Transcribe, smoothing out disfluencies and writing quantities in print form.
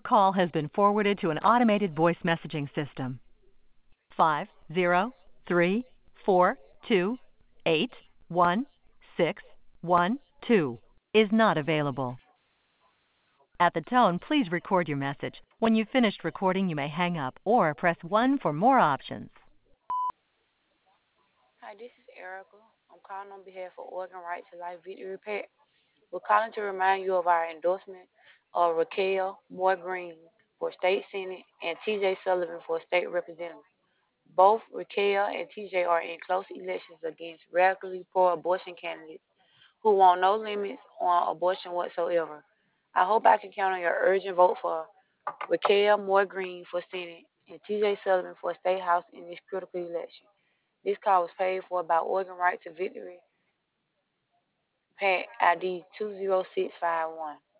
call has been forwarded to an automated voice messaging system. 50342811612 is not available. At the tone, please record your message. When you've finished recording, you may hang up or press 1 for more options. Hi, this is Erica. I'm calling on behalf of Organ Right to Life Victory PAC. We're calling to remind you of our endorsement of Raquel Moore Green for State Senate and TJ Sullivan for State Representative. Both Raquel and TJ are in close elections against radically pro-abortion candidates who want no limits on abortion whatsoever. I hope I can count on your urgent vote for Raquel Moore Green for Senate and TJ Sullivan for State House in this critical election. This call was paid for by Organ Right to Victory, PAC ID 20651.